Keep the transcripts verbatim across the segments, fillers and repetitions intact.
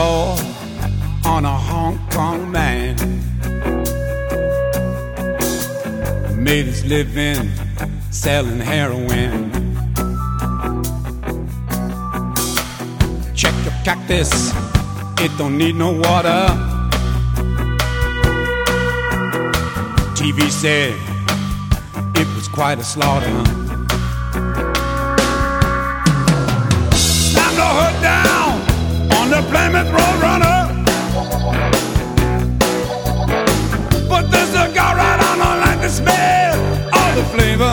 saw on a Hong Kong man made his living selling heroin. Check your cactus, it don't need no water. T V said it was quite a slaughter. Slammed the hood down on the Plymouth Roadrunner. Put the cigar right on, I like the smell, all the flavor.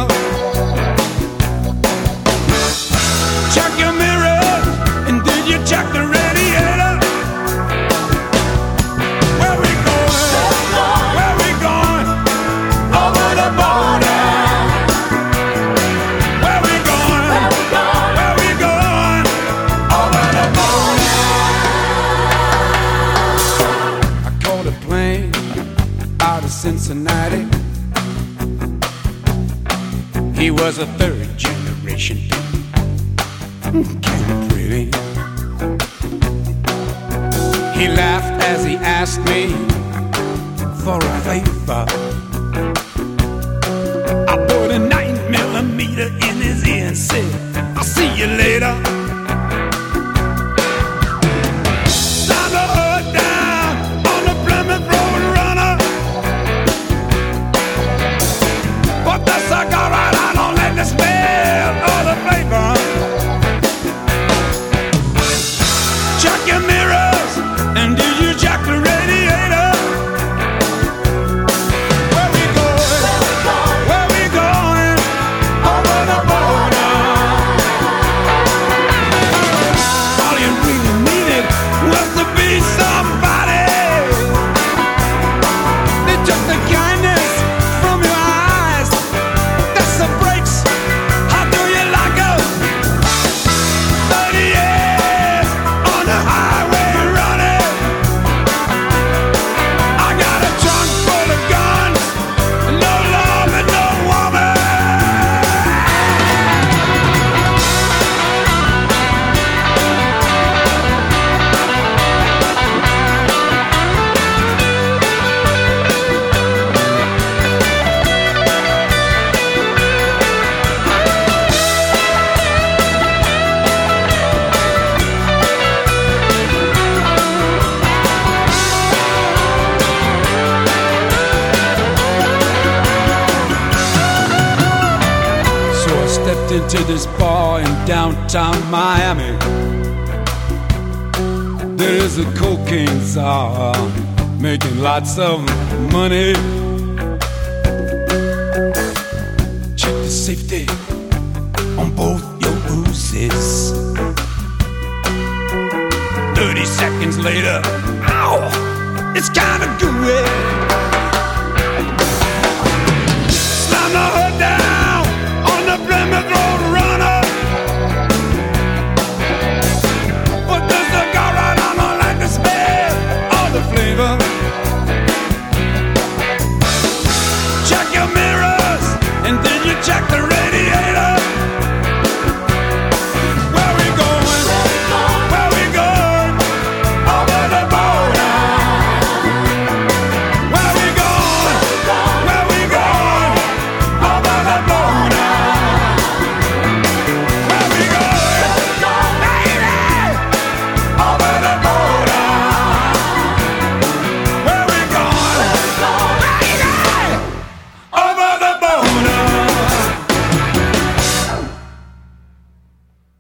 Check your mirror, and did you check the radiator? Where we going? Where we going? Over the border. Where we going? Where we going? Over the border. I caught a plane out of Cincinnati. He was a third generation, kind of pretty. He laughed as he asked me for a favor. I put a nine millimeter in his ear and said, I'll see you later. Slam the hood down on the Plymouth Roadrunner. Put the cigar right on, don't let the smell or the flavor. Check your mirrors, and did you check the radiator? Where we going? Where we going? Over the border. All you really needed was to be somebody. They took the kindness from your eyes. That's the brakes. How do you like 'em? Thirty years on the highway running. I got a trunk full of guns, no love and no woman. So I stepped into this bar in downtown Miami. There is a cocaine czar making lots of money. Check the safety on both your oozes. Thirty seconds later, ow, it's kinda gooey.